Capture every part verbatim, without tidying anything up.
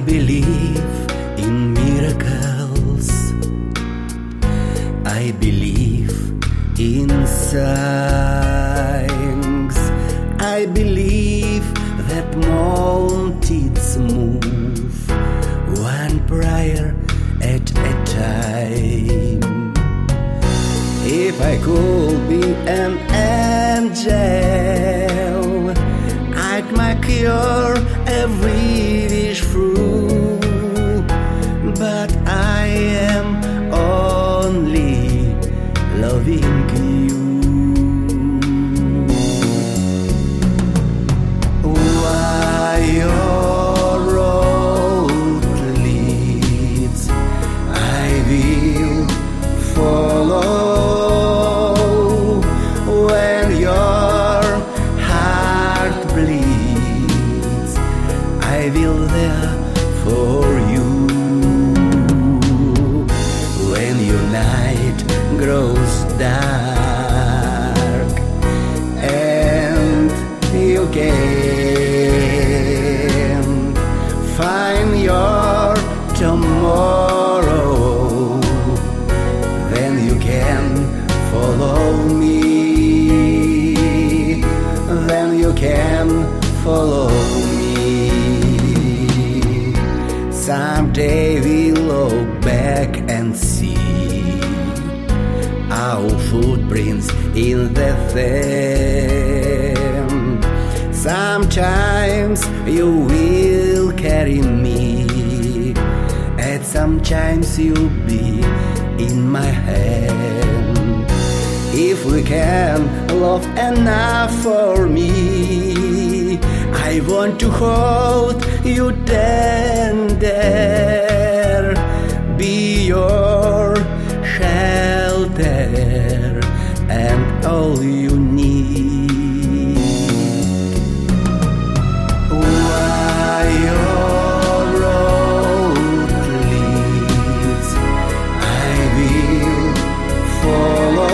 believe in miracles. I believe in signs. I believe that mountains move one prayer at a time. If I could be an angel, I'd make your every wish through. But I am only loving you. Why your road leads, I will follow. When your heart bleeds, I will there for you. When your night grows dark and you can't find your tomorrow, then you can follow me. Then you can follow me. Someday we'll look back and see our footprints in the sand. Sometimes you will carry me, and sometimes you'll be in my hand. If we can love enough for me, I want to hold you tender, be your shelter and all you need. Why your road leads, I will follow.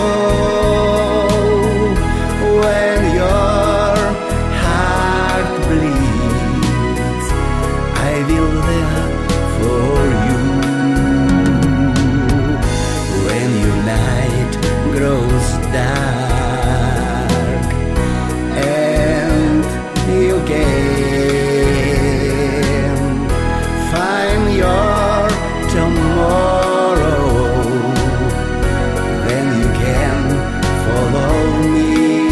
When your heart bleeds, I will there for you. When your night grows dark and you can't find your tomorrow, then you can follow me.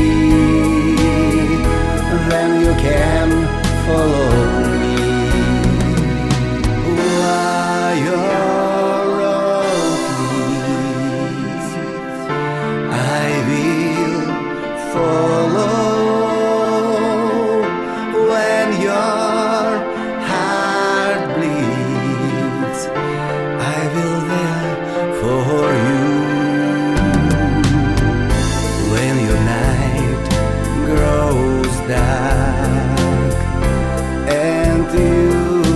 Then you can follow me. Why your road leads, I will follow. When your heart bleeds, I will there for you. When your night grows dark and you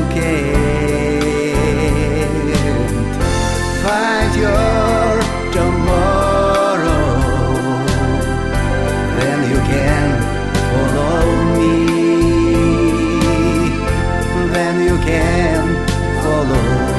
can't find your tomorrow, then you can follow me. Then you can follow